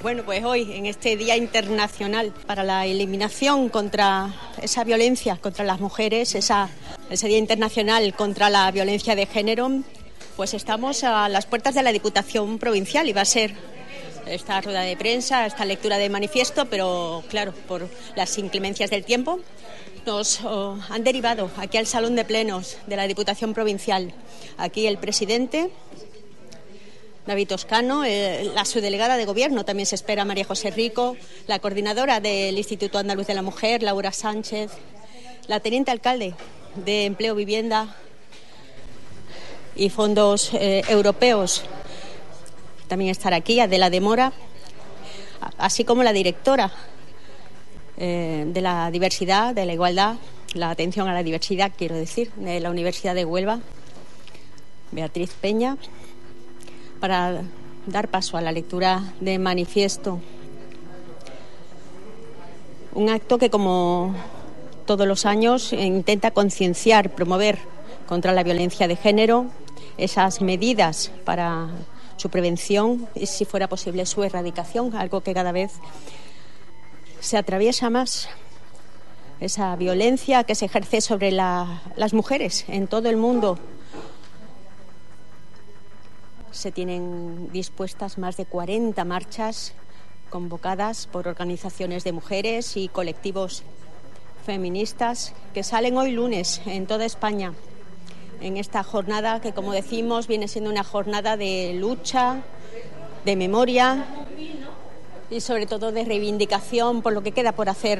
Bueno, pues hoy, en este Día Internacional para la Eliminación contra esa violencia contra las mujeres, ese Día Internacional contra la Violencia de Género, pues estamos a las puertas de la Diputación Provincial y va a ser esta rueda de prensa, esta lectura de manifiesto, pero claro, por las inclemencias del tiempo, nos han derivado aquí al Salón de Plenos de la Diputación Provincial. Aquí el presidente, David Toscano, la subdelegada de Gobierno, también se espera María José Rico, la coordinadora del Instituto Andaluz de la Mujer, Laura Sánchez, la teniente alcalde de Empleo, Vivienda y Fondos Europeos, también estará aquí, Adela de Mora, así como la directora de la diversidad, de la igualdad, la atención a la diversidad, quiero decir, de la Universidad de Huelva, Beatriz Peña, para dar paso a la lectura de manifiesto. Un acto que, como todos los años, intenta concienciar, promover contra la violencia de género, esas medidas para su prevención y, si fuera posible, su erradicación, algo que cada vez se atraviesa más. Esa violencia que se ejerce sobre las mujeres en todo el mundo. Se tienen dispuestas más de 40 marchas convocadas por organizaciones de mujeres y colectivos feministas que salen hoy lunes en toda España en esta jornada que, como decimos, viene siendo una jornada de lucha, de memoria y sobre todo de reivindicación por lo que queda por hacer.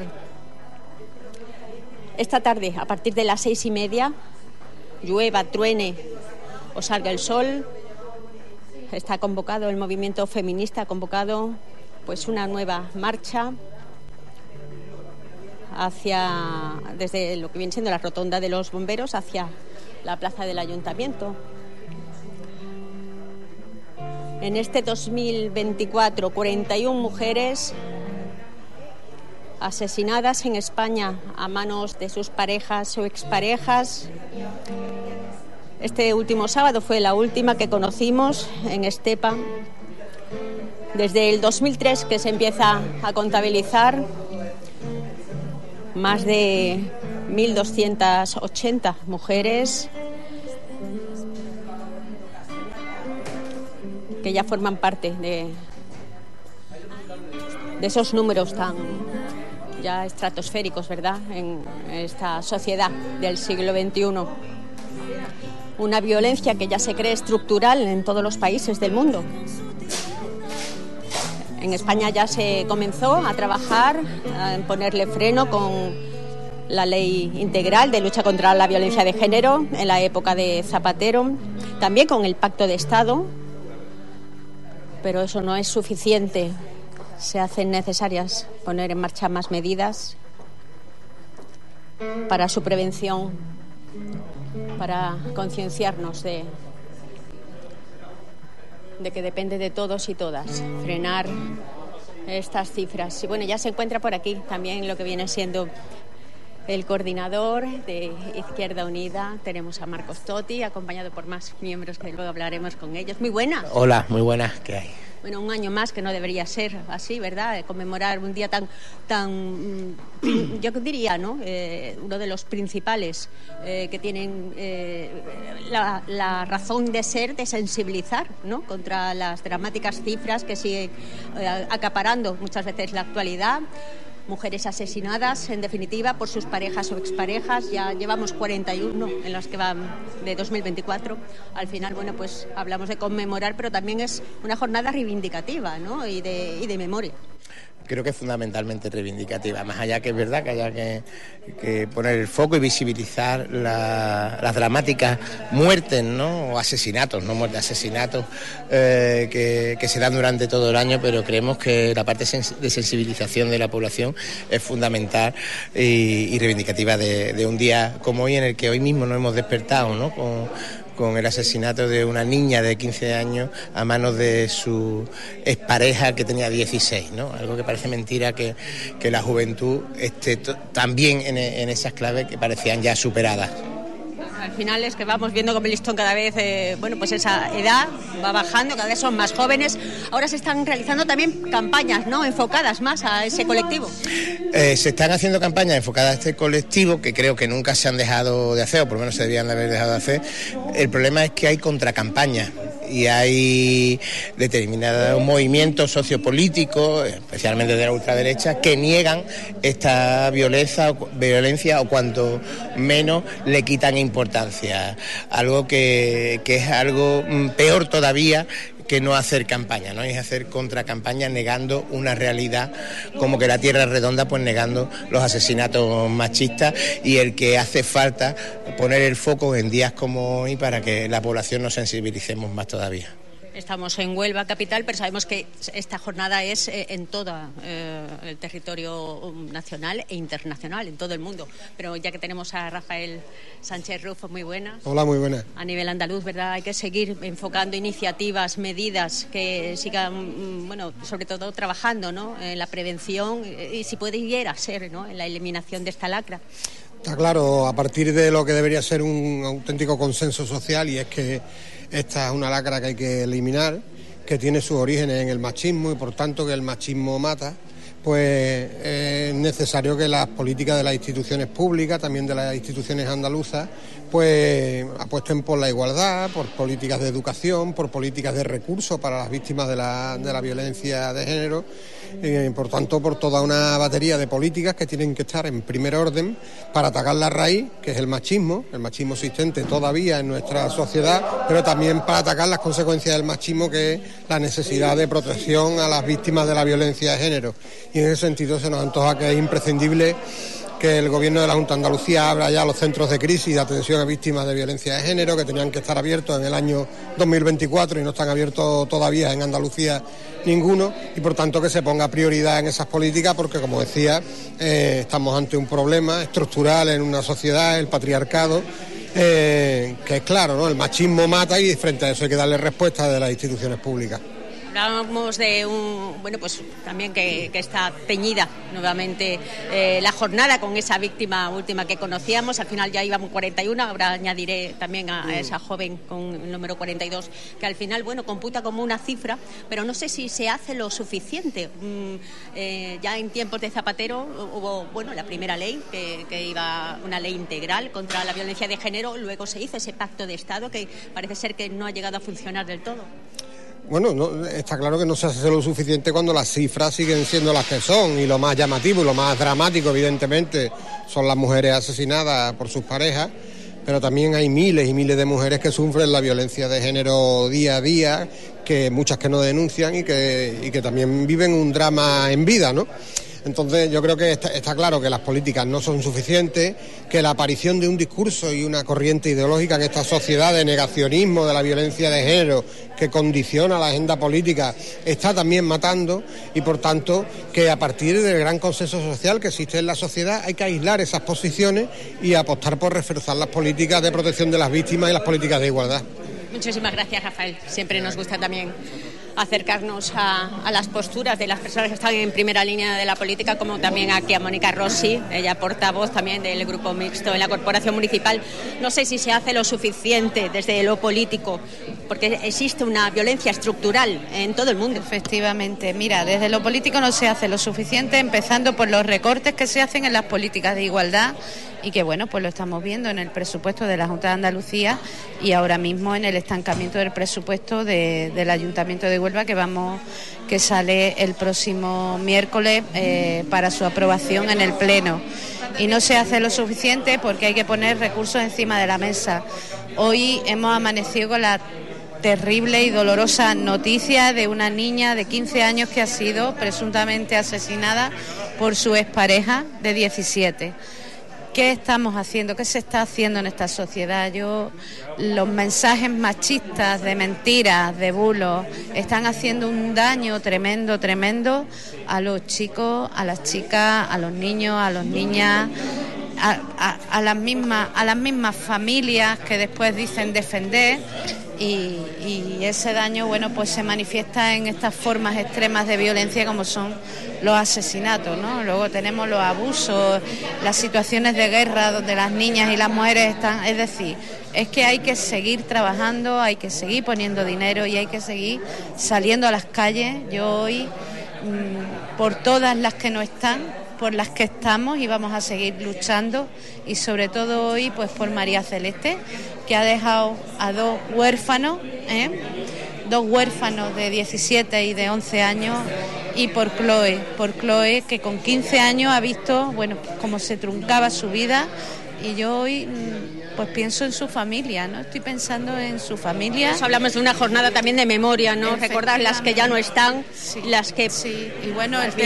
Esta tarde, a partir de las 6:30, llueva, truene o salga el sol, está convocado el movimiento feminista, ha convocado pues una nueva marcha desde lo que viene siendo la rotonda de los bomberos hacia la plaza del Ayuntamiento. En este 2024, 41 mujeres asesinadas en España a manos de sus parejas o exparejas. Este último sábado fue la última que conocimos en Estepa. Desde el 2003 que se empieza a contabilizar, más de 1.280 mujeres que ya forman parte de esos números tan ya estratosféricos, ¿verdad?, en esta sociedad del siglo XXI. Una violencia que ya se cree estructural en todos los países del mundo. En España ya se comenzó a trabajar, en ponerle freno con la Ley Integral de Lucha contra la Violencia de Género en la época de Zapatero, también con el Pacto de Estado, pero eso no es suficiente. Se hacen necesarias poner en marcha más medidas para su prevención, para concienciarnos de que depende de todos y todas frenar estas cifras. Y bueno, ya se encuentra por aquí también lo que viene siendo el coordinador de Izquierda Unida. Tenemos a Marcos Totti, acompañado por más miembros que luego hablaremos con ellos. Muy buenas. Hola, muy buenas, ¿qué hay? Bueno, un año más que no debería ser así, ¿verdad? Conmemorar un día tan yo diría, ¿no? Uno de los principales que tienen la razón de ser, de sensibilizar, ¿no?, contra las dramáticas cifras que siguen acaparando muchas veces la actualidad. Mujeres asesinadas, en definitiva, por sus parejas o exparejas. Ya llevamos 41 en las que van de 2024. Al final, bueno, pues hablamos de conmemorar, pero también es una jornada reivindicativa, ¿no?, y de memoria. Creo que es fundamentalmente reivindicativa, más allá que es verdad que haya que poner el foco y visibilizar las dramáticas muertes, ¿no?, o asesinatos, no muertes, asesinatos que se dan durante todo el año, pero creemos que la parte de sensibilización de la población es fundamental y reivindicativa de un día como hoy, en el que hoy mismo nos hemos despertado, ¿no?, con el asesinato de una niña de 15 años a manos de su expareja que tenía 16, ¿no? Algo que parece mentira que la juventud esté también en esas claves que parecían ya superadas. Al final es que vamos viendo como el listón cada vez, pues esa edad va bajando, cada vez son más jóvenes. Ahora se están realizando también campañas, ¿no?, enfocadas más a ese colectivo. Se están haciendo campañas enfocadas a este colectivo que creo que nunca se han dejado de hacer, o por lo menos se debían de haber dejado de hacer. El problema es que hay contracampañas y hay determinados movimientos sociopolíticos, especialmente de la ultraderecha, que niegan esta violencia o cuanto menos le quitan importancia. Algo que es algo peor todavía que no hacer campaña, ¿no? Es hacer contracampaña negando una realidad como que la Tierra es redonda, pues negando los asesinatos machistas, y el que hace falta poner el foco en días como hoy para que la población nos sensibilicemos más todavía. Estamos en Huelva capital, pero sabemos que esta jornada es en todo el territorio nacional e internacional, en todo el mundo. Pero ya que tenemos a Rafael Sánchez Rufo, muy buena. Hola, muy buena. A nivel andaluz, ¿verdad? Hay que seguir enfocando iniciativas, medidas que sigan, sobre todo trabajando, ¿no?, en la prevención y si pudiera ser, ¿no?, en la eliminación de esta lacra. Está claro, a partir de lo que debería ser un auténtico consenso social, y es que esta es una lacra que hay que eliminar, que tiene sus orígenes en el machismo y por tanto que el machismo mata, pues es necesario que las políticas de las instituciones públicas, también de las instituciones andaluzas, pues apuesten por la igualdad, por políticas de educación, por políticas de recursos para las víctimas de la violencia de género, por tanto por toda una batería de políticas que tienen que estar en primer orden para atacar la raíz, que es el machismo existente todavía en nuestra sociedad, pero también para atacar las consecuencias del machismo, que es la necesidad de protección a las víctimas de la violencia de género. Y en ese sentido se nos antoja que es imprescindible que el Gobierno de la Junta de Andalucía abra ya los centros de crisis de atención a víctimas de violencia de género, que tenían que estar abiertos en el año 2024 y no están abiertos todavía en Andalucía ninguno, y por tanto que se ponga prioridad en esas políticas, porque como decía, estamos ante un problema estructural en una sociedad, el patriarcado, que es claro, ¿no? El machismo mata y frente a eso hay que darle respuesta de las instituciones públicas. Hablábamos de también que está teñida nuevamente la jornada con esa víctima última que conocíamos. Al final ya íbamos 41, ahora añadiré también a esa joven con el número 42, que al final, computa como una cifra, pero no sé si se hace lo suficiente. Ya en tiempos de Zapatero hubo, la primera ley, que iba una ley integral contra la violencia de género, luego se hizo ese pacto de Estado que parece ser que no ha llegado a funcionar del todo. Bueno, no, está claro que no se hace lo suficiente cuando las cifras siguen siendo las que son, y lo más llamativo y lo más dramático, evidentemente, son las mujeres asesinadas por sus parejas, pero también hay miles y miles de mujeres que sufren la violencia de género día a día, que muchas que no denuncian y que también viven un drama en vida, ¿no? Entonces yo creo que está claro que las políticas no son suficientes, que la aparición de un discurso y una corriente ideológica en esta sociedad de negacionismo de la violencia de género, que condiciona la agenda política, está también matando, y por tanto que a partir del gran consenso social que existe en la sociedad hay que aislar esas posiciones y apostar por reforzar las políticas de protección de las víctimas y las políticas de igualdad. Muchísimas gracias, Rafael. Siempre nos gusta también acercarnos a las posturas de las personas que están en primera línea de la política, como también aquí a Mónica Rossi, ella portavoz también del Grupo Mixto en la Corporación Municipal. No sé si se hace lo suficiente desde lo político, porque existe una violencia estructural en todo el mundo. Efectivamente, mira, desde lo político no se hace lo suficiente, empezando por los recortes que se hacen en las políticas de igualdad, y que pues lo estamos viendo en el presupuesto de la Junta de Andalucía y ahora mismo en el estancamiento del presupuesto del Ayuntamiento de Huelva, que sale el próximo miércoles para su aprobación en el Pleno. Y no se hace lo suficiente porque hay que poner recursos encima de la mesa. Hoy hemos amanecido con la terrible y dolorosa noticia de una niña de 15 años que ha sido presuntamente asesinada por su expareja de 17. ¿Qué estamos haciendo? ¿Qué se está haciendo en esta sociedad? Los mensajes machistas, de mentiras, de bulos, están haciendo un daño tremendo a los chicos, a las chicas, a los niños, a las niñas. a las mismas familias que después dicen defender, y ese daño, bueno, pues se manifiesta en estas formas extremas de violencia como son los asesinatos, ¿no? Luego tenemos los abusos, las situaciones de guerra donde las niñas y las mujeres están, es decir, es que hay que seguir trabajando, hay que seguir poniendo dinero y hay que seguir saliendo a las calles. Yo hoy, por todas las que no están, por las que estamos, y vamos a seguir luchando, y sobre todo hoy pues por María Celeste, que ha dejado a dos huérfanos de 17 y de 11 años, y por Chloe, que con 15 años ha visto, bueno, cómo se truncaba su vida, y yo hoy pues pienso en su familia, ¿no? Estoy pensando en su familia. Pues hablamos de una jornada también de memoria, ¿no? Recordar las que ya no están, sí, las que... Sí, y bueno, el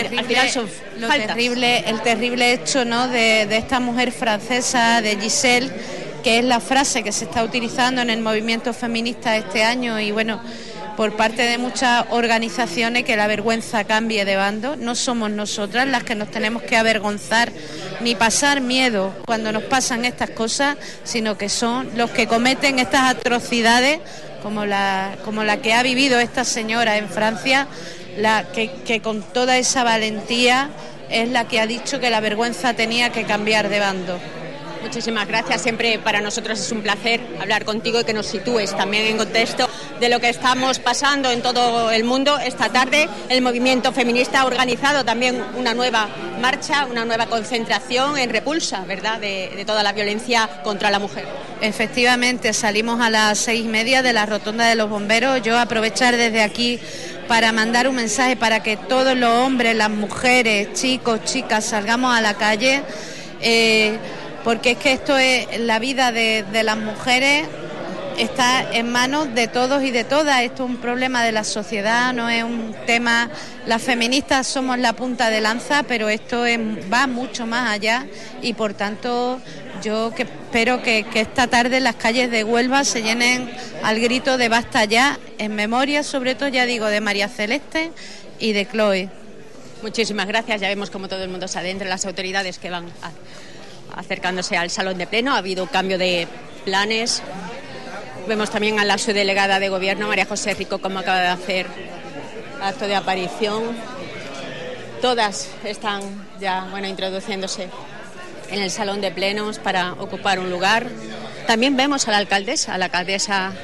terrible hecho, ¿no? de esta mujer francesa, de Giselle, que es la frase que se está utilizando en el movimiento feminista este año, y bueno, por parte de muchas organizaciones, que la vergüenza cambie de bando. No somos nosotras las que nos tenemos que avergonzar ni pasar miedo cuando nos pasan estas cosas, sino que son los que cometen estas atrocidades, como la que ha vivido esta señora en Francia, la que con toda esa valentía es la que ha dicho que la vergüenza tenía que cambiar de bando. Muchísimas gracias, siempre para nosotros es un placer hablar contigo y que nos sitúes también en contexto de lo que estamos pasando en todo el mundo. Esta tarde el movimiento feminista ha organizado también una nueva marcha, una nueva concentración en repulsa, ¿verdad?, de toda la violencia contra la mujer. Efectivamente, salimos a las 6:30 de la Rotonda de los Bomberos. Yo aprovechar desde aquí para mandar un mensaje para que todos los hombres, las mujeres, chicos, chicas, salgamos a la calle, porque es que esto es la vida de las mujeres, está en manos de todos y de todas. Esto es un problema de la sociedad, no es un tema... Las feministas somos la punta de lanza, pero esto va mucho más allá, y por tanto yo espero que esta tarde las calles de Huelva se llenen al grito de basta ya, en memoria sobre todo, ya digo, de María Celeste y de Chloe. Muchísimas gracias. Ya vemos como todo el mundo se adentra, las autoridades que van acercándose al salón de pleno. Ha habido un cambio de planes. Vemos también a la subdelegada de Gobierno, María José Rico, como acaba de hacer acto de aparición. Todas están ya, bueno, introduciéndose en el salón de plenos para ocupar un lugar. También vemos a la alcaldesa,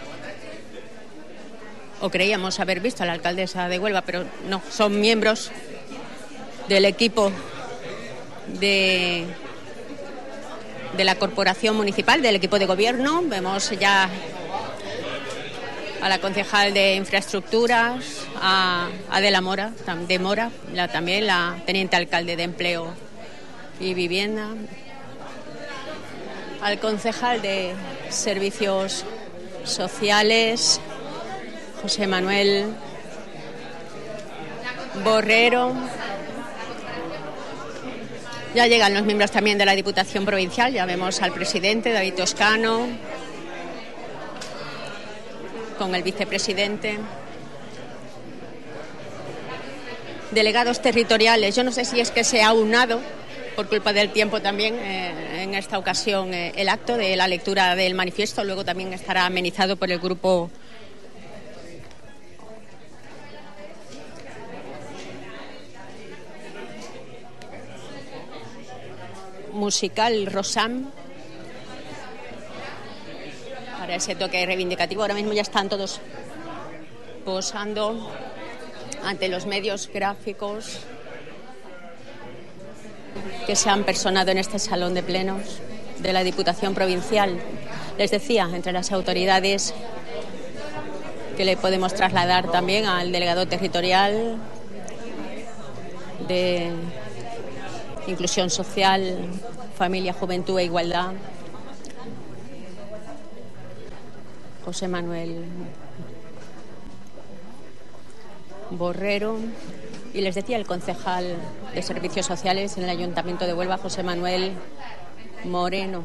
o creíamos haber visto a la alcaldesa de Huelva, pero no, son miembros del equipo de la corporación municipal, del equipo de gobierno. Vemos ya a la concejal de infraestructuras, a Adela Mora, también la teniente alcalde de Empleo y Vivienda, al concejal de Servicios Sociales, José Manuel Borrero. Ya llegan los miembros también de la Diputación Provincial, ya vemos al presidente David Toscano, con el vicepresidente. Delegados territoriales, yo no sé si es que se ha aunado, por culpa del tiempo también, en esta ocasión el acto de la lectura del manifiesto, luego también estará amenizado por el grupo musical Rosam, para ese toque reivindicativo. Ahora mismo ya están todos posando ante los medios gráficos que se han personado en este salón de plenos de la Diputación Provincial. Les decía, entre las autoridades que le podemos trasladar también al delegado territorial de Inclusión Social, Familia, Juventud e Igualdad, José Manuel Borrero, y les decía el concejal de Servicios Sociales en el Ayuntamiento de Huelva, José Manuel Moreno.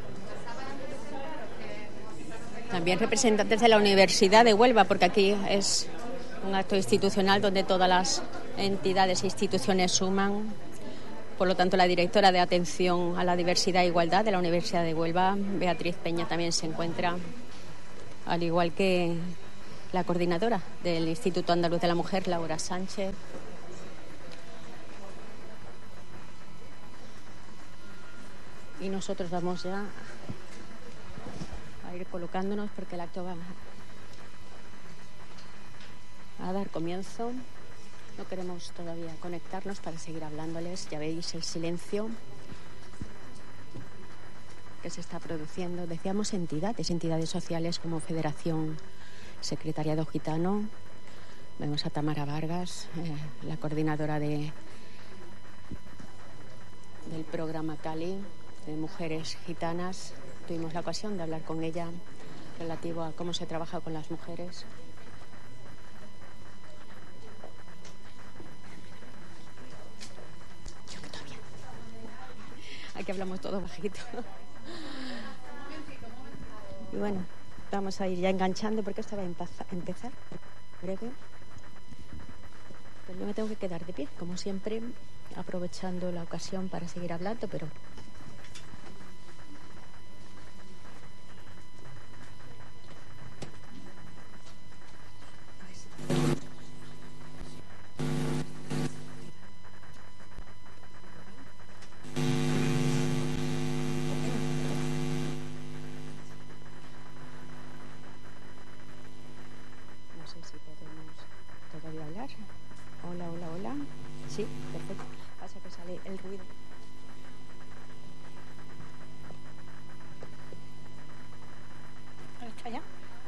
También representantes de la Universidad de Huelva, porque aquí es un acto institucional donde todas las entidades e instituciones suman. Por lo tanto, la directora de Atención a la Diversidad e Igualdad de la Universidad de Huelva, Beatriz Peña, también se encuentra, al igual que la coordinadora del Instituto Andaluz de la Mujer, Laura Sánchez. Y nosotros vamos ya a ir colocándonos porque el acto va a dar comienzo. No queremos todavía conectarnos para seguir hablándoles. Ya veis el silencio que se está produciendo. Decíamos entidades sociales como Federación Secretariado Gitano. Vemos a Tamara Vargas, la coordinadora del programa Cali de Mujeres Gitanas. Tuvimos la ocasión de hablar con ella relativo a cómo se trabaja con las mujeres. Aquí hablamos todo bajito. Y bueno, vamos a ir ya enganchando porque esto va a empezar breve. Pero yo me tengo que quedar de pie, como siempre, aprovechando la ocasión para seguir hablando, pero... Sí, perfecto. Pasa que sale el ruido. ¿Está ya?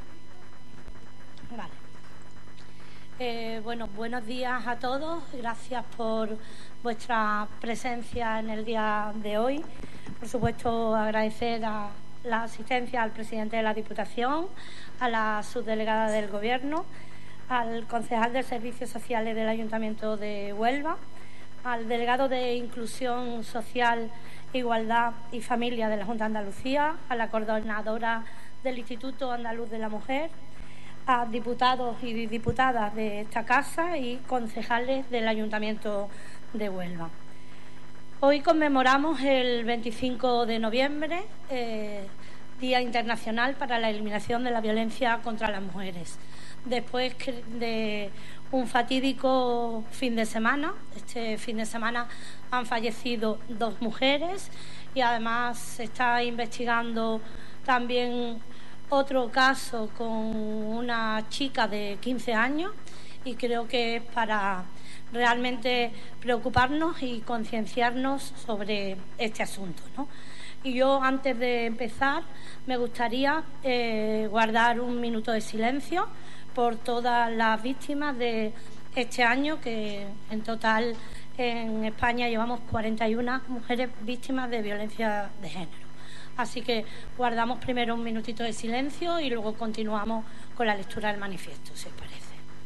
Vale. Bueno, buenos días a todos. Gracias por vuestra presencia en el día de hoy. Por supuesto, agradecer a la asistencia al presidente de la Diputación, a la subdelegada del Gobierno, al concejal de Servicios Sociales del Ayuntamiento de Huelva, al delegado de Inclusión Social, Igualdad y Familia de la Junta de Andalucía, a la coordinadora del Instituto Andaluz de la Mujer, a diputados y diputadas de esta casa y concejales del Ayuntamiento de Huelva. Hoy conmemoramos el 25 de noviembre, Día Internacional para la Eliminación de la Violencia contra las Mujeres. Después de un fatídico fin de semana, este fin de semana han fallecido 2 mujeres y además se está investigando también otro caso con una chica de 15 años y creo que es para realmente preocuparnos y concienciarnos sobre este asunto, ¿no? Y yo, antes de empezar, me gustaría guardar un minuto de silencio por todas las víctimas de este año, que en total en España llevamos 41 mujeres víctimas de violencia de género. Así que guardamos primero un minutito de silencio y luego continuamos con la lectura del manifiesto, si os parece.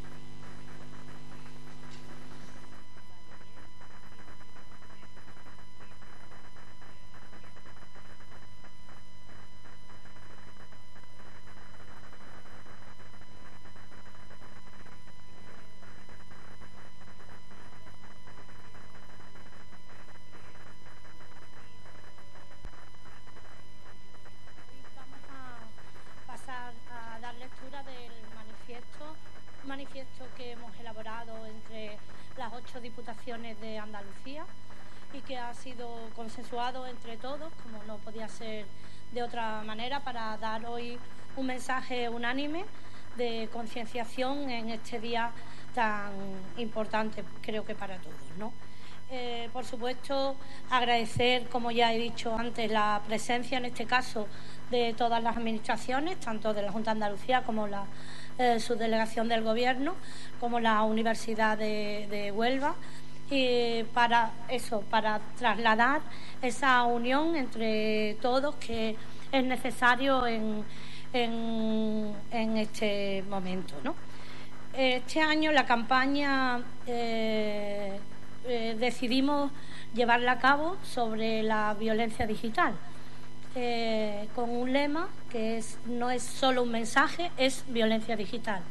Manifiesto que hemos elaborado entre las 8 diputaciones de Andalucía y que ha sido consensuado entre todos, como no podía ser de otra manera, para dar hoy un mensaje unánime de concienciación en este día tan importante, creo que para todos, ¿no? Por supuesto, agradecer, como ya he dicho antes, la presencia en este caso de todas las administraciones, tanto de la Junta de Andalucía como la subdelegación del Gobierno, como la Universidad de Huelva, y para trasladar esa unión entre todos que es necesario en este momento, ¿no? Este año la campaña decidimos llevarla a cabo sobre la violencia digital, con un lema que no es solo un mensaje, es violencia digital.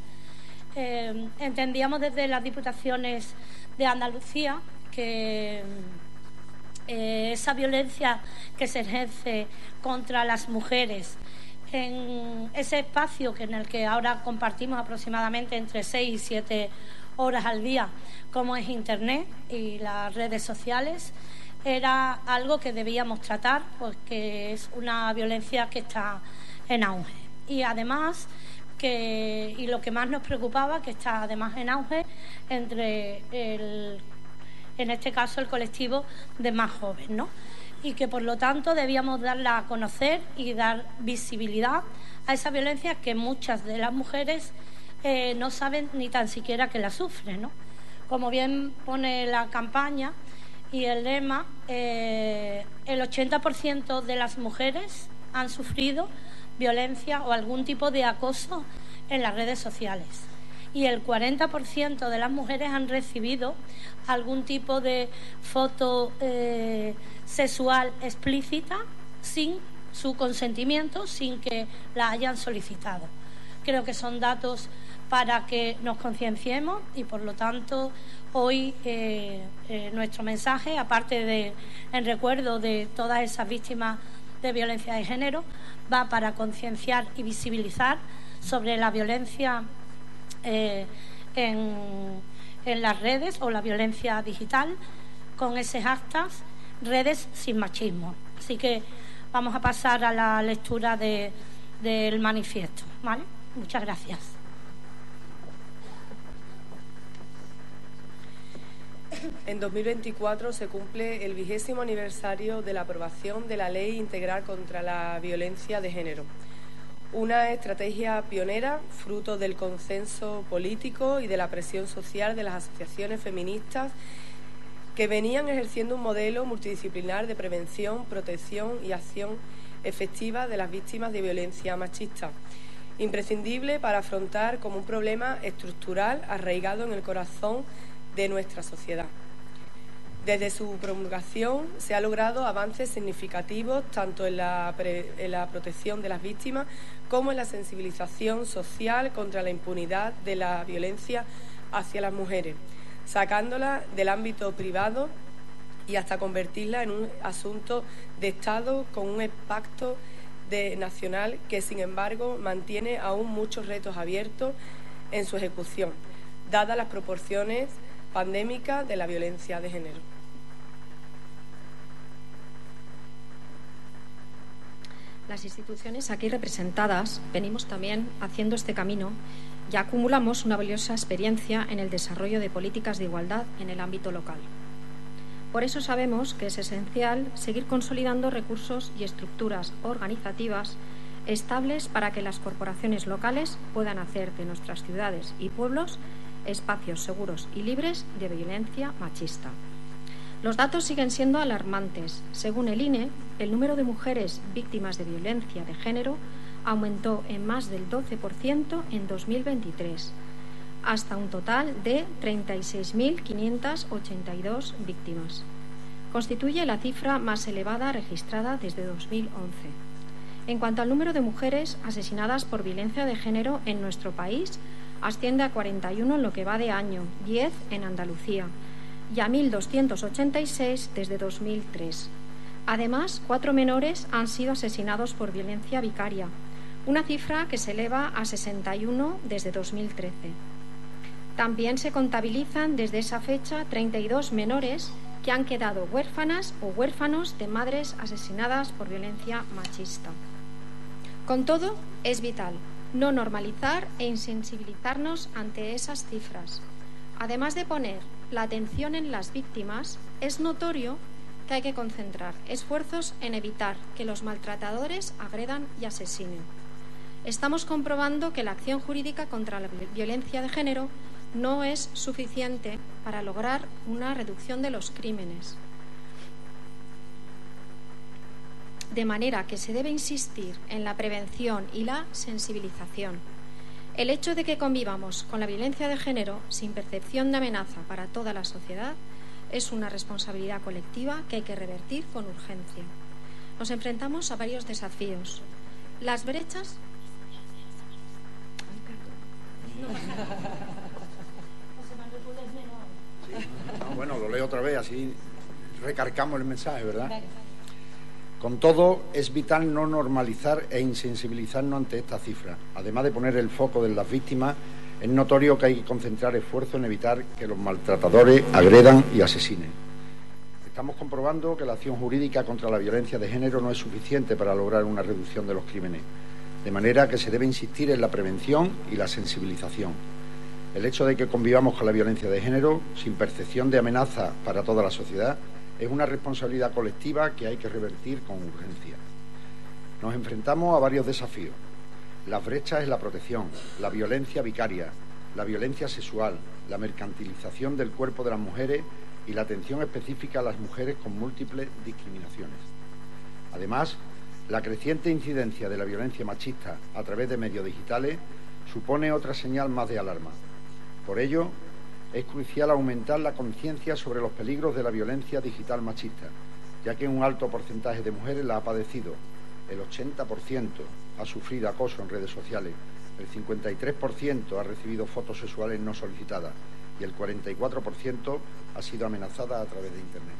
Entendíamos desde las diputaciones de Andalucía que esa violencia que se ejerce contra las mujeres en ese espacio en el que ahora compartimos aproximadamente entre 6 y 7 horas al día, como es Internet y las redes sociales, era algo que debíamos tratar porque es una violencia que está en auge. Y además, y lo que más nos preocupaba, que está además en auge entre en este caso el colectivo de más jóvenes, ¿no? Y que por lo tanto debíamos darla a conocer y dar visibilidad a esa violencia que muchas de las mujeres no saben ni tan siquiera que la sufren, ¿no? Como bien pone la campaña y el lema, el 80% de las mujeres han sufrido violencia o algún tipo de acoso en las redes sociales y el 40% de las mujeres han recibido algún tipo de foto sexual explícita sin su consentimiento, sin que la hayan solicitado. Creo que son datos para que nos concienciemos y, por lo tanto, hoy nuestro mensaje, aparte en recuerdo de todas esas víctimas de violencia de género, va para concienciar y visibilizar sobre la violencia en las redes o la violencia digital con ese hashtag Redes sin Machismo. Así que vamos a pasar a la lectura del manifiesto, ¿vale? Muchas gracias. En 2024 se cumple el 20º aniversario de la aprobación de la Ley Integral contra la Violencia de Género. Una estrategia pionera, fruto del consenso político y de la presión social de las asociaciones feministas que venían ejerciendo un modelo multidisciplinar de prevención, protección y acción efectiva de las víctimas de violencia machista, imprescindible para afrontar como un problema estructural arraigado en el corazón de nuestra sociedad. Desde su promulgación se han logrado avances significativos tanto en la protección de las víctimas como en la sensibilización social contra la impunidad de la violencia hacia las mujeres, sacándola del ámbito privado y hasta convertirla en un asunto de Estado con un impacto nacional que, sin embargo, mantiene aún muchos retos abiertos en su ejecución, dadas las proporciones pandémica de la violencia de género. Las instituciones aquí representadas venimos también haciendo este camino y acumulamos una valiosa experiencia en el desarrollo de políticas de igualdad en el ámbito local. Por eso sabemos que es esencial seguir consolidando recursos y estructuras organizativas estables para que las corporaciones locales puedan hacer de nuestras ciudades y pueblos espacios seguros y libres de violencia machista. Los datos siguen siendo alarmantes. Según el INE, el número de mujeres víctimas de violencia de género aumentó en más del 12% en 2023, hasta un total de 36.582 víctimas. Constituye la cifra más elevada registrada desde 2011. En cuanto al número de mujeres asesinadas por violencia de género en nuestro país, asciende a 41 en lo que va de año, 10 en Andalucía y a 1.286 desde 2003. Además, 4 menores han sido asesinados por violencia vicaria, una cifra que se eleva a 61 desde 2013. También se contabilizan desde esa fecha 32 menores que han quedado huérfanas o huérfanos de madres asesinadas por violencia machista. Con todo, es vital no normalizar e insensibilizarnos ante esas cifras. Además de poner la atención en las víctimas, es notorio que hay que concentrar esfuerzos en evitar que los maltratadores agredan y asesinen. Estamos comprobando que la acción jurídica contra la violencia de género no es suficiente para lograr una reducción de los crímenes. De manera que se debe insistir en la prevención y la sensibilización. El hecho de que convivamos con la violencia de género sin percepción de amenaza para toda la sociedad es una responsabilidad colectiva que hay que revertir con urgencia. Nos enfrentamos a varios desafíos. Las brechas... Bueno, lo leo otra vez, así recargamos el mensaje, ¿verdad? Con todo, es vital no normalizar e insensibilizarnos ante esta cifra. Además de poner el foco de las víctimas, es notorio que hay que concentrar esfuerzos en evitar que los maltratadores agredan y asesinen. Estamos comprobando que la acción jurídica contra la violencia de género no es suficiente para lograr una reducción de los crímenes, de manera que se debe insistir en la prevención y la sensibilización. El hecho de que convivamos con la violencia de género sin percepción de amenaza para toda la sociedad es una responsabilidad colectiva que hay que revertir con urgencia. Nos enfrentamos a varios desafíos. Las brechas en la protección, la violencia vicaria, la violencia sexual, la mercantilización del cuerpo de las mujeres y la atención específica a las mujeres con múltiples discriminaciones. Además, la creciente incidencia de la violencia machista a través de medios digitales supone otra señal más de alarma. Por ello, es crucial aumentar la conciencia sobre los peligros de la violencia digital machista, ya que un alto porcentaje de mujeres la ha padecido. El 80% ha sufrido acoso en redes sociales, el 53% ha recibido fotos sexuales no solicitadas y el 44% ha sido amenazada a través de Internet.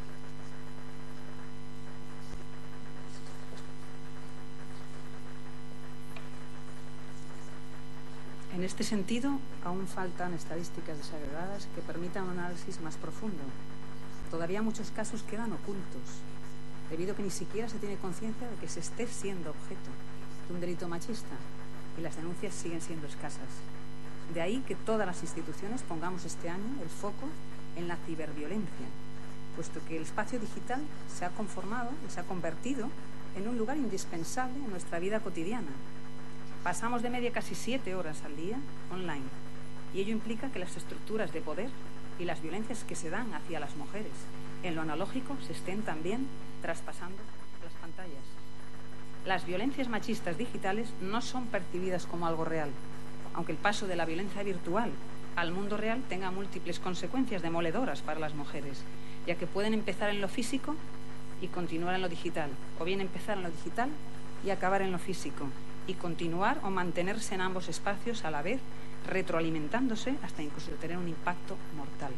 En este sentido, aún faltan estadísticas desagregadas que permitan un análisis más profundo. Todavía muchos casos quedan ocultos, debido a que ni siquiera se tiene conciencia de que se esté siendo objeto de un delito machista y las denuncias siguen siendo escasas. De ahí que todas las instituciones pongamos este año el foco en la ciberviolencia, puesto que el espacio digital se ha conformado y se ha convertido en un lugar indispensable en nuestra vida cotidiana. Pasamos de media casi 7 horas al día online y ello implica que las estructuras de poder y las violencias que se dan hacia las mujeres en lo analógico se estén también traspasando las pantallas. Las violencias machistas digitales no son percibidas como algo real, aunque el paso de la violencia virtual al mundo real tenga múltiples consecuencias demoledoras para las mujeres, ya que pueden empezar en lo físico y continuar en lo digital, o bien empezar en lo digital y acabar en lo físico, y continuar o mantenerse en ambos espacios a la vez, retroalimentándose hasta incluso tener un impacto mortal.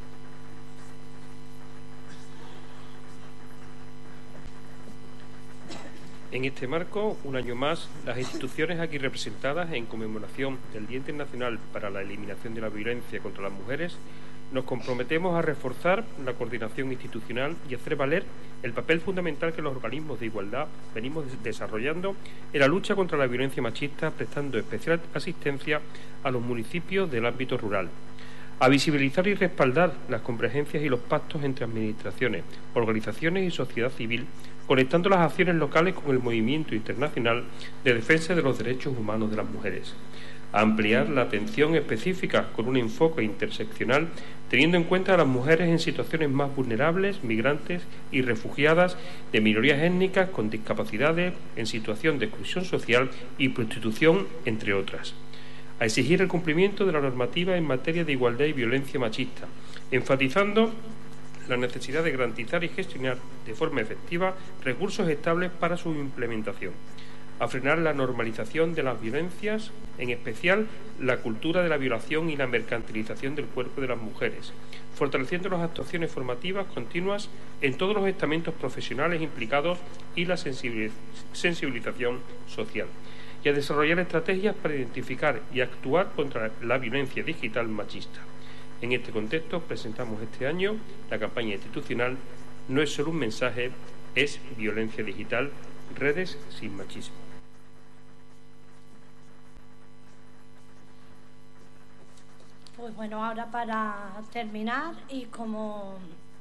En este marco, un año más, las instituciones aquí representadas en conmemoración del Día Internacional para la Eliminación de la Violencia contra las Mujeres, nos comprometemos a reforzar la coordinación institucional y hacer valer el papel fundamental que los organismos de igualdad venimos desarrollando en la lucha contra la violencia machista, prestando especial asistencia a los municipios del ámbito rural, a visibilizar y respaldar las convergencias y los pactos entre administraciones, organizaciones y sociedad civil, conectando las acciones locales con el movimiento internacional de defensa de los derechos humanos de las mujeres, a ampliar la atención específica con un enfoque interseccional, teniendo en cuenta a las mujeres en situaciones más vulnerables, migrantes y refugiadas, de minorías étnicas, con discapacidades, en situación de exclusión social y prostitución, entre otras. A exigir el cumplimiento de la normativa en materia de igualdad y violencia machista, enfatizando la necesidad de garantizar y gestionar de forma efectiva recursos estables para su implementación, a frenar la normalización de las violencias, en especial la cultura de la violación y la mercantilización del cuerpo de las mujeres, fortaleciendo las actuaciones formativas continuas en todos los estamentos profesionales implicados y la sensibilización social, y a desarrollar estrategias para identificar y actuar contra la violencia digital machista. En este contexto presentamos este año la campaña institucional No es solo un mensaje, es violencia digital, redes sin machismo. Pues bueno, ahora para terminar, y como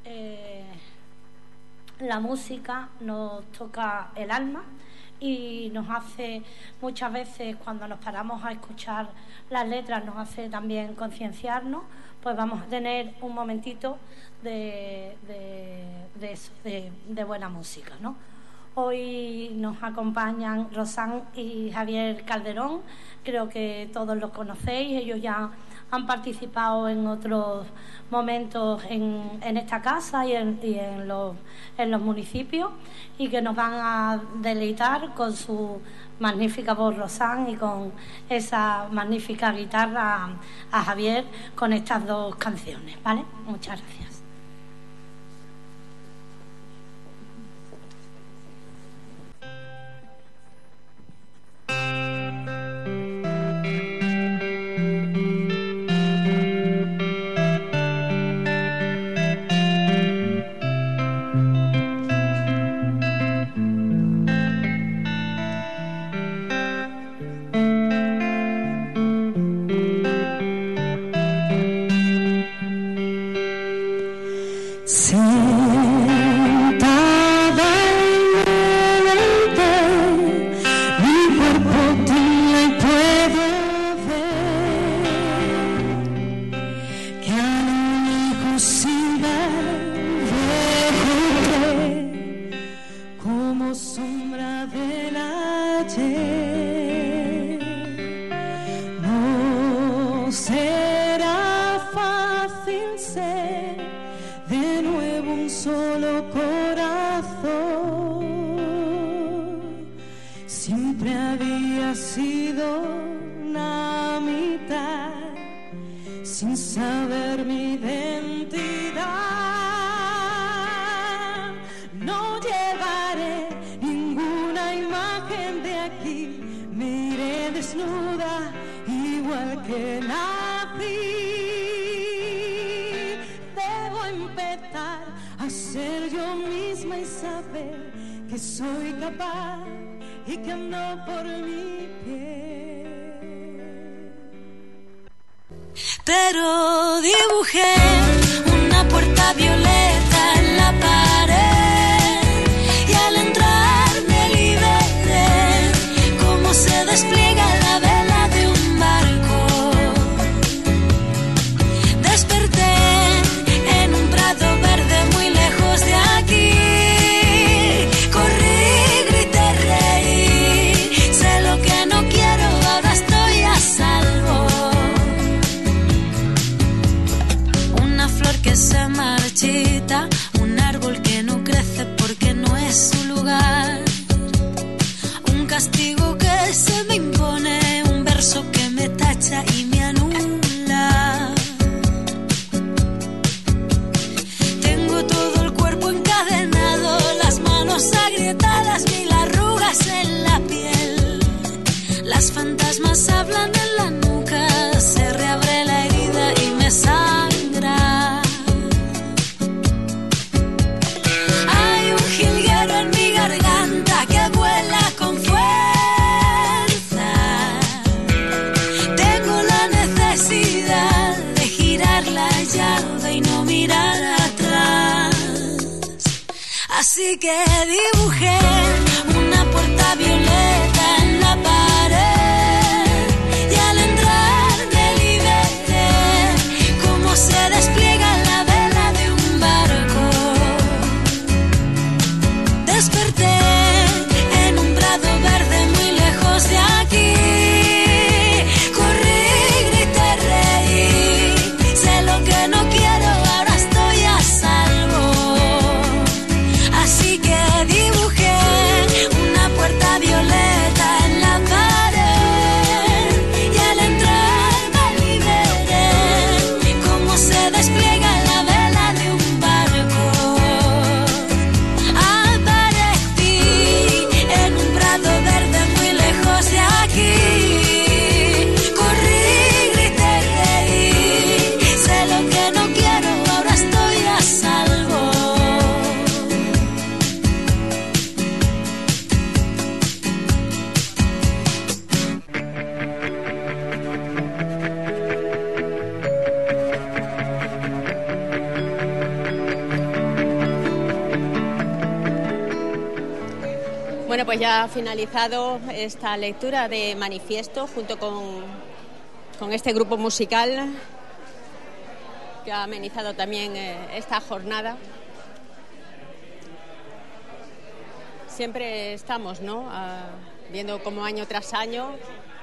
la música nos toca el alma y nos hace muchas veces, cuando nos paramos a escuchar las letras, nos hace también concienciarnos, pues vamos a tener un momentito de buena música, ¿no? Hoy nos acompañan Rosán y Javier Calderón, creo que todos los conocéis, ellos ya han participado en otros momentos en esta casa y en los municipios, y que nos van a deleitar con su magnífica voz, Rosán, y con esa magnífica guitarra a Javier, con estas dos canciones, ¿vale? Muchas gracias. sido una mitad sin saber mi identidad. No llevaré ninguna imagen de aquí, me iré desnuda igual que nací. Debo empezar a ser yo misma y saber que soy capaz y que ando por mi pie. Pero dibujé una puerta violeta en la pared y al entrar me liberé, como se despliega la vela de un barco. Desperté en un prado verde muy lejos de aquí. Corrí, grité, reí, sé lo que no quiero, ahora estoy a salvo. Una flor que se marchita, un árbol que no crece porque no es su lugar. Un castigo que se me impone, un verso que me tacha y me anula. Tengo todo el cuerpo encadenado, las manos agrietadas, mil arrugas en la piel. Las fantasmas hablan en la nuca, se reabre la herida y me sangra. Hay un jilguero en mi garganta que vuela con fuerza. Tengo la necesidad de girar la llave y no mirar atrás. Así que dibujé una puerta violeta en la pared y al entrar me liberé, como se despliega la vela de un barco. Desperté en un prado verde muy lejos de aquí. Corrí, grité, reí, sé lo que no quiero, ahora estoy a salvo. Así que dibujé una puerta violeta en la pared y al entrar me liberé, como se despliega la vela de un barco. Aparecí en un prado verde muy lejos de aquí. Corrí, grité, reí, sé lo que no quiero, ahora estoy a salvo. Bueno, pues ya ha finalizado esta lectura de manifiesto junto con este grupo musical que ha amenizado también esta jornada. Siempre estamos, ¿no?, viendo cómo año tras año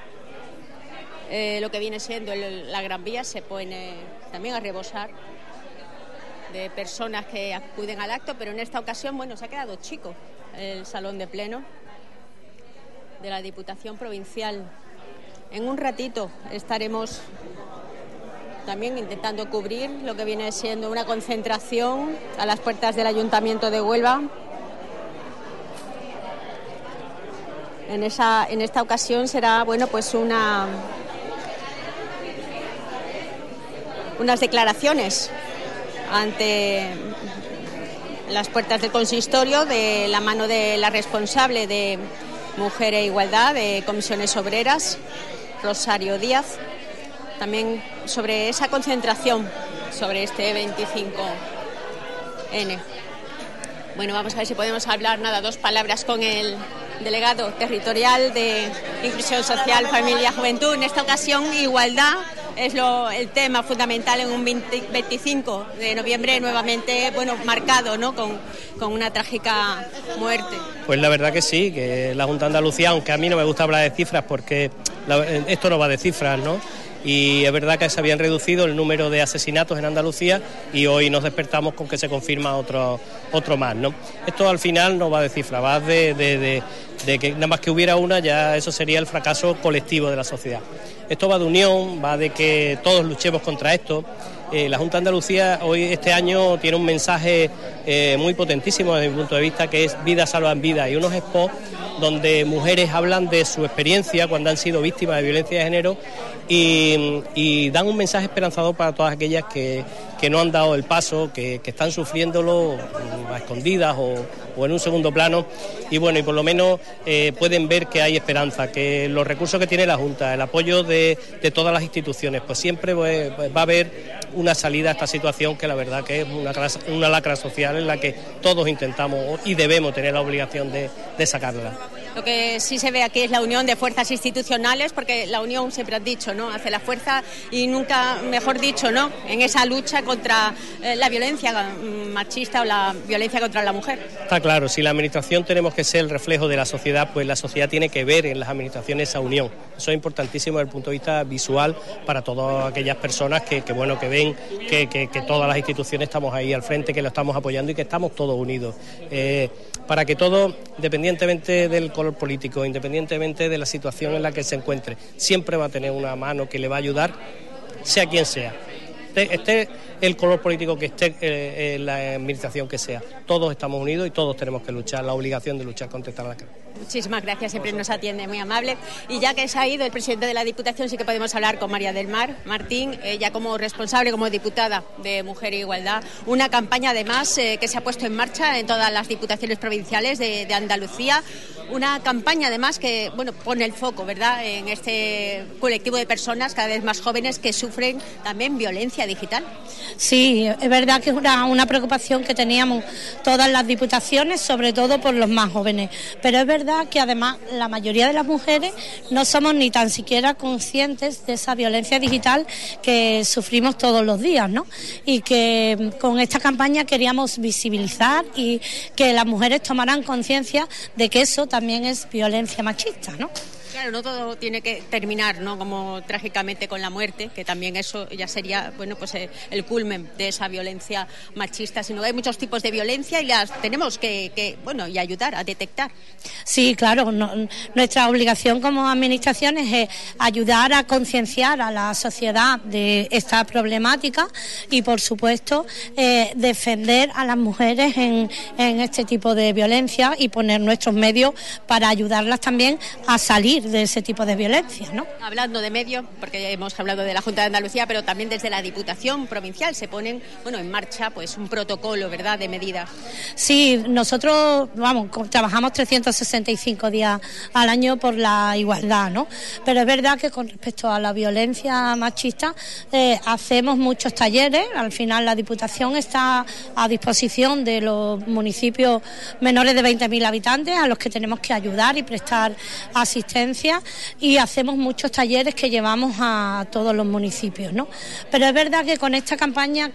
lo que viene siendo la Gran Vía se pone también a rebosar de personas que acuden al acto, pero en esta ocasión, bueno, se ha quedado chico el salón de pleno de la Diputación Provincial. En un ratito estaremos también intentando cubrir lo que viene siendo una concentración a las puertas del Ayuntamiento de Huelva. En esta ocasión será, bueno, pues unas declaraciones ante las puertas del consistorio de la mano de la responsable de Mujer e Igualdad de Comisiones Obreras, Rosario Díaz, también sobre esa concentración sobre este 25N. Bueno, vamos a ver si podemos hablar, dos palabras con el delegado territorial de Inclusión Social, Familia, Juventud. En esta ocasión, igualdad es el tema fundamental en un 25 de noviembre nuevamente, bueno, marcado, ¿no?, con una trágica muerte. Pues la verdad que sí, que la Junta de Andalucía, aunque a mí no me gusta hablar de cifras porque esto no va de cifras, ¿no?, y es verdad que se habían reducido el número de asesinatos en Andalucía y hoy nos despertamos con que se confirma otro más, ¿no? Esto al final no va de cifras, va de de que nada más que hubiera una, ya eso sería el fracaso colectivo de la sociedad. Esto va de unión, va de que todos luchemos contra esto. La Junta de Andalucía este año tiene un mensaje muy potentísimo desde mi punto de vista, que es Vidas salvan vidas, y unos spots donde mujeres hablan de su experiencia cuando han sido víctimas de violencia de género y dan un mensaje esperanzador para todas aquellas que no han dado el paso, que están sufriéndolo a escondidas o en un segundo plano, y bueno, y por lo menos pueden ver que hay esperanza, que los recursos que tiene la Junta, el apoyo de todas las instituciones, pues siempre va a haber una salida a esta situación, que la verdad que es una lacra social en la que todos intentamos y debemos tener la obligación de sacarla. Lo que sí se ve aquí es la unión de fuerzas institucionales, porque la unión, siempre has dicho, ¿no?, hace la fuerza, y nunca mejor dicho, ¿no?, en esa lucha contra la violencia machista o la violencia contra la mujer. Está claro, si la administración tenemos que ser el reflejo de la sociedad, pues la sociedad tiene que ver en las administraciones esa unión. Eso es importantísimo desde el punto de vista visual para todas aquellas personas que ven que todas las instituciones estamos ahí al frente, que lo estamos apoyando y que estamos todos unidos. Para que todo, independientemente del color político, independientemente de la situación en la que se encuentre, siempre va a tener una mano que le va a ayudar, sea quien sea. Esté el color político que esté en la administración que sea. Todos estamos unidos y todos tenemos que luchar, la obligación de luchar contra esta lacra. Muchísimas gracias, siempre nos atiende, muy amable. Y ya que se ha ido el presidente de la Diputación, sí que podemos hablar con María del Mar Martín, ella como responsable, como diputada de Mujer e Igualdad. Una campaña además que se ha puesto en marcha en todas las diputaciones provinciales de Andalucía. Una campaña además que pone el foco, ¿verdad?, en este colectivo de personas cada vez más jóvenes que sufren también violencia digital. Sí, es verdad que es una preocupación que teníamos todas las diputaciones, sobre todo por los más jóvenes. Pero es verdad que además la mayoría de las mujeres no somos ni tan siquiera conscientes de esa violencia digital que sufrimos todos los días, ¿no? Y que con esta campaña queríamos visibilizar y que las mujeres tomaran conciencia de que eso también es violencia machista, ¿no? Claro, no todo tiene que terminar, ¿no?, como trágicamente con la muerte, que también eso ya sería, el culmen de esa violencia machista, sino que hay muchos tipos de violencia y las tenemos que y ayudar a detectar. Sí, claro, nuestra obligación como administraciones es ayudar a concienciar a la sociedad de esta problemática y, por supuesto, defender a las mujeres en este tipo de violencia y poner nuestros medios para ayudarlas también a salir de ese tipo de violencia, ¿no? Hablando de medios, porque ya hemos hablado de la Junta de Andalucía, pero también desde la Diputación Provincial se ponen en marcha un protocolo, ¿verdad?, de medidas. Sí, nosotros trabajamos 365 días al año por la igualdad, ¿no? Pero es verdad que con respecto a la violencia machista hacemos muchos talleres. Al final la Diputación está a disposición de los municipios menores de 20.000 habitantes a los que tenemos que ayudar y prestar asistencia, y hacemos muchos talleres que llevamos a todos los municipios, ¿no? Pero es verdad que con esta campaña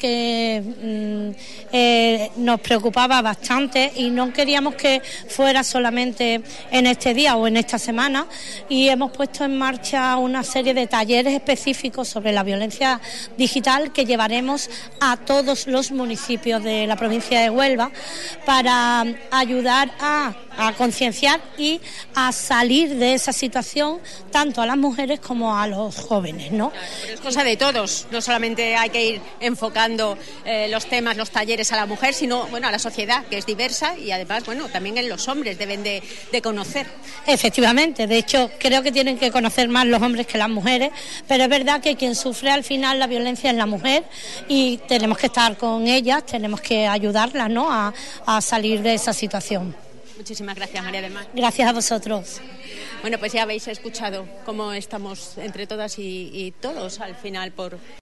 que nos preocupaba bastante y no queríamos que fuera solamente en este día o en esta semana, y hemos puesto en marcha una serie de talleres específicos sobre la violencia digital que llevaremos a todos los municipios de la provincia de Huelva para ayudar a concienciar y a salir de esa situación tanto a las mujeres como a los jóvenes, ¿no? Pero es cosa de todos, no solamente hay que ir enfocando los temas, los talleres a la mujer, sino a la sociedad, que es diversa, y además también en los hombres deben de conocer. Efectivamente, de hecho creo que tienen que conocer más los hombres que las mujeres, pero es verdad que quien sufre al final la violencia es la mujer y tenemos que estar con ellas, tenemos que ayudarlas, ¿no?, a salir de esa situación. Muchísimas gracias, María del Mar. Gracias a vosotros. Pues ya habéis escuchado cómo estamos entre todas y todos al final por